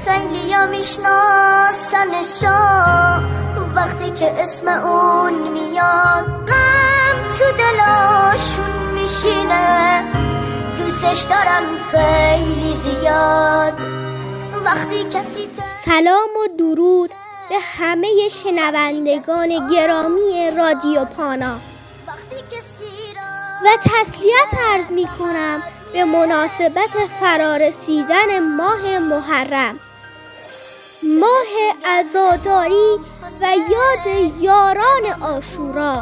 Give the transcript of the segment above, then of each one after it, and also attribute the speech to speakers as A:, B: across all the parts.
A: خیلی ها میشناسنشا وقتی که اسم اون میاد غم تو دلاشون میشینه دوستش دارم خیلی زیاد وقتی کسی
B: سلام و درود به همه شنوندگان گرامی رادیو پانا و تسلیت عرض می کنم به مناسبت فرارسیدن ماه محرم، ماه عزاداری و یاد یاران عاشورا.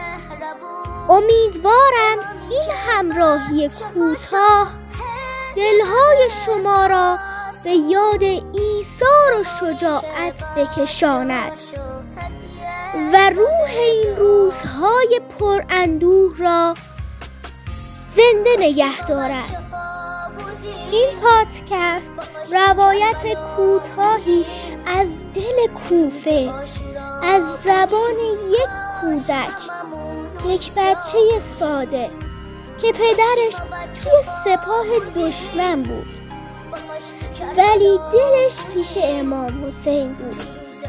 B: امیدوارم این همراهی کوتاه دلهای شما را به یاد ایثار و شجاعت بکشاند و روح این روزهای پر اندوه را زنده نگه دارد. این پادکست روایت کوتاهی از دل کوفه از زبان یک کودک، یک بچه ساده که پدرش توی سپاه دشمن بود ولی دلش پیش امام حسین بود.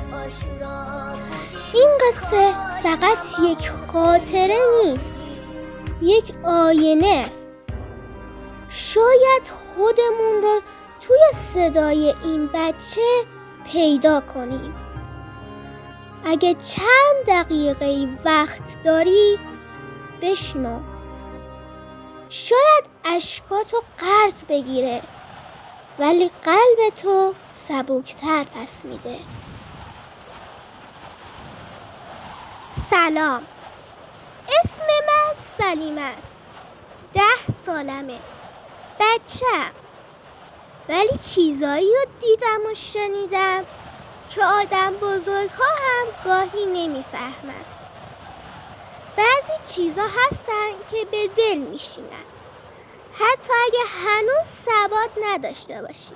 B: این قصه فقط یک خاطره نیست، یک آینه است. شاید خودمون رو توی صدای این بچه پیدا کنیم. اگه چند دقیقه وقت داری بشنو. شاید اشکاتو قرض بگیره ولی قلب تو سبکتر پس میده. سلام، اسم من سلیم است. 10 سالمه، بچه‌ام. ولی چیزایی رو دیدم و شنیدم که آدم بزرگ‌ها هم گاهی نمیفهمن. بعضی چیزا هستن که به دل میشینن حتی اگه هنوز ثبات نداشته باشی.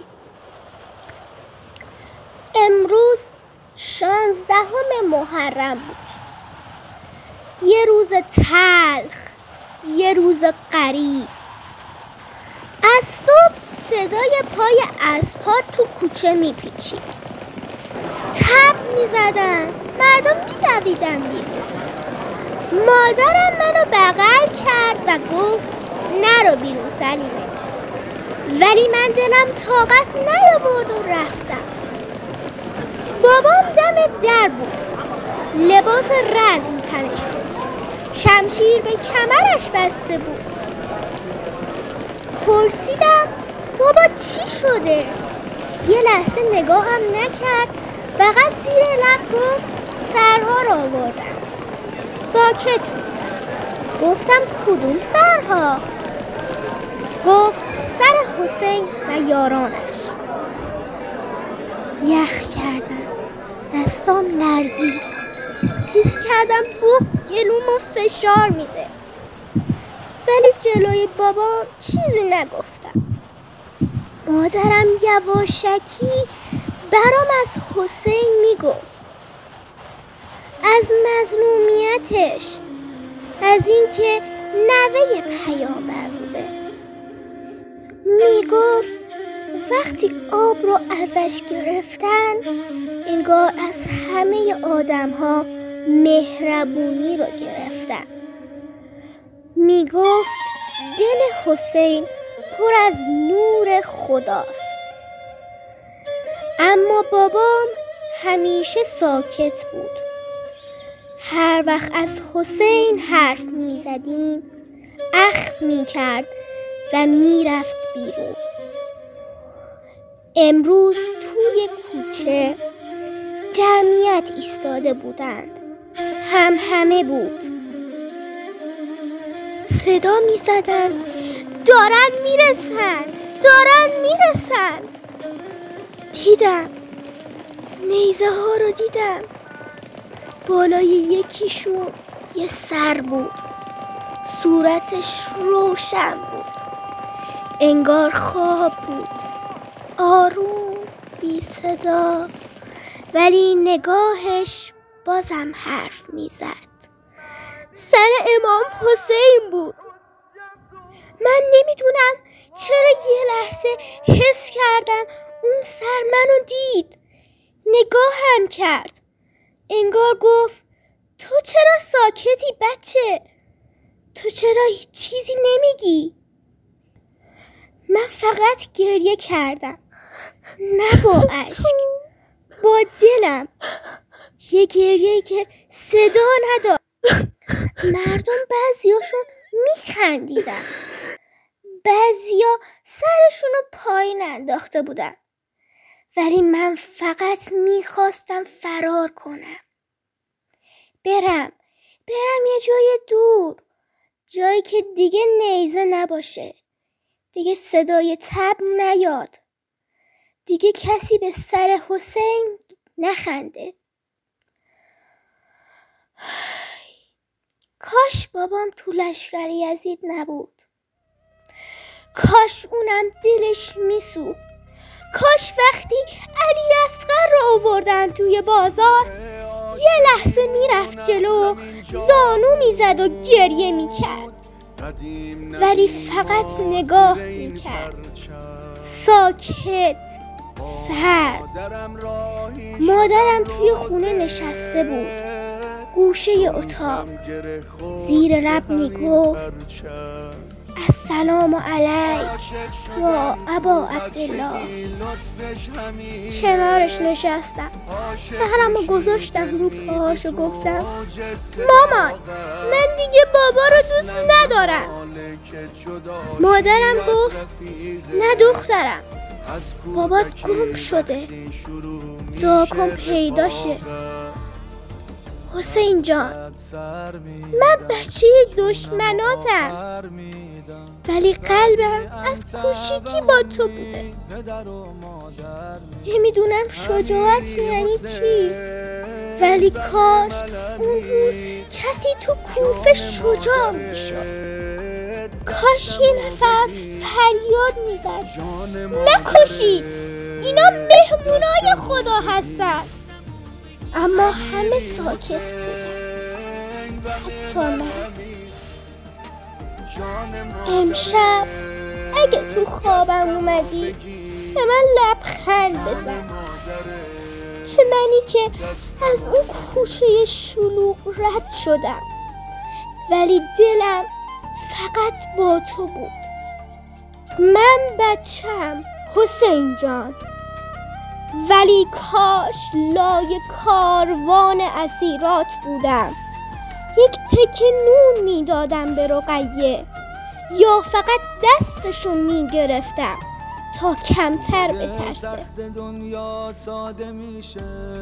B: امروز 16 محرم بود. یه روز تلخ، یه روز غریب. از صبح صدای پای اسب‌ها تو کوچه میپیچید. تب میزدن، مردم میدویدن بیرون. مادرم منو بغل کرد و گفت نرو بیرون سلیمه، ولی من دلم طاقت نیاورد و رفتم. بابام دم در بود، لباس رزم تنش بود، شمشیر به کمرش بسته بود. پرسیدم بابا چی شده؟ یه لحظه نگاهم نکرد، فقط زیر لب گفت سرها را آوردن. ساکت بودم. گفتم کدوم سرها؟ گفت سر حسین و یارانش. یخ کردم، دستام لرزید، حس کردم بغض گلومو فشار میده، ولی جلوی بابام چیزی نگفتم. مادرم یواشکی برام از حسین میگفت، از مظلومیتش، از اینکه نوه پیامبر بوده. میگفت وقتی آب رو ازش گرفتن انگار از همه آدم‌ها مهربونی رو گرفتن. میگفت دل حسین پر از نور خداست. اما بابام همیشه ساکت بود. هر وقت از حسین حرف میزدیم اخم میکرد و میرفت بیرون. امروز توی کوچه جمعیت ایستاده بودند. همه بود. صدا میزدن دارن میرسن. دیدم نیزه ها رو دیدم. بالای یکیشون یه سر بود، صورتش روشن بود، انگار خواب بود، آروم، بی صدا، ولی نگاهش بازم حرف میزد. سر امام حسین بود. من نمیدونم چرا یه لحظه حس کردم اون سر منو دید، نگاهم کرد، انگار گفت تو چرا ساکتی بچه؟ تو چرا هیچ چیزی نمیگی؟ من فقط گریه کردم، نه با اشک، با دلم، یه گریه که صدا نداشت. مردم بعضیاشون میخندیدن، بعضیا سرشونو پایین انداخته بودن، ولی من فقط میخواستم فرار کنم، برم یه جای دور، جایی که دیگه نیزه نباشه، دیگه صدای طبل نیاد، دیگه کسی به سر حسین نخنده. کاش بابام تو لشکر یزید نبود، کاش اونم دلش میسوخت، کاش وقتی علی اصغر رو آوردن توی بازار یه لحظه میرفت جلو، زانو میزد و گریه میکرد، ولی فقط نگاه میکرد، ساکت، سرد. مادرم توی خونه نشسته بود، گوشه اتاق، زیر لب میگفت السلام علیک یا ابا عبدالله. کنارش نشستم، سرمو گذاشتم رو پاهاش و گفتم مامان من دیگه بابا رو دوست ندارم. مادرم گفت نه دخترم، بابات گم شده، دعا کن پیدا شه. حسین جان، من بچه دشمناتم، ولی قلبم از کوچیکی با تو بوده. نمیدونم شجاعت یعنی چی، ولی کاش اون روز کسی تو کوفه شجاع میشد، کاش یه نفر فریاد میزد نکشید، اینا مهمونای خدا هستن. اما همه ساکت بودن، حتی من. امشب اگه تو خوابم اومدی به من لبخند بزن، به منی که از اون کوچه شلوغ رد شدم، ولی دلم فقط با تو بود. من بچم حسین جان، ولی کاش لای کاروان اسیرات بودم، یک تکه نون میدادم به رقیه، یا فقط دستشو میگرفتم تا کمتر بترسه.
C: دنیا ساده میشه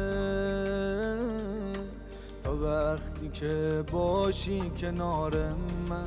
C: تا وقتی که باشی کنار من.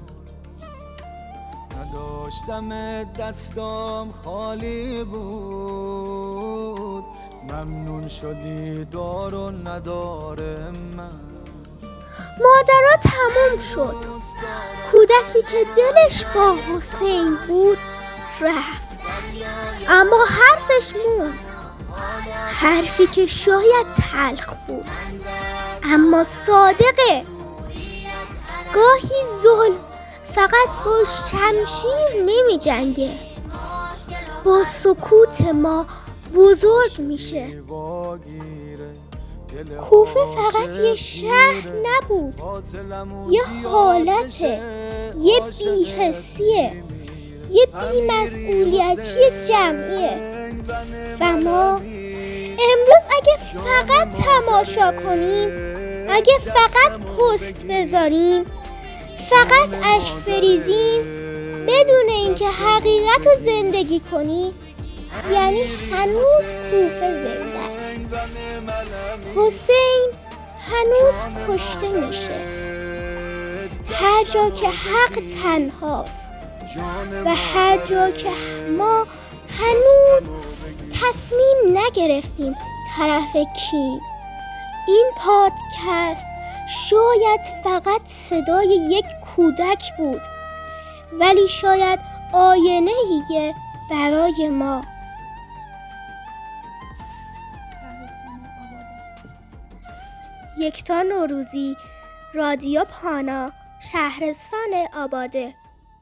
C: نداشتم دستام خالی بود، ممنون شدی دار و نداره من.
B: ماجرا تموم شد، کودکی که دلش با حسین بود رفت، اما حرفش موند، حرفی که شاید تلخ بود اما صادقه. گاهی ظلم فقط با شمشیر نمی جنگه، با سکوت ما بزرگ میشه. کوفه فقط یه شهر نبود، یه حالته، یه بی‌حسیه، یه بی‌مسئولیتی جمعیه. و ما امروز اگه فقط تماشا کنیم، اگه فقط پست بذاریم، فقط اشک بریزیم بدون اینکه حقیقت رو زندگی کنیم، یعنی هنوز کوفه زنده است. حسین هنوز کشته میشه، هر جا که حق تنهاست و هر جا که ما هنوز تصمیم نگرفتیم طرف کی. این پادکست شاید فقط صدای یک کودک بود، ولی شاید آینه‌ایه برای ما. یکتا نوروزی، رادیو پانا، شهرستان آباده.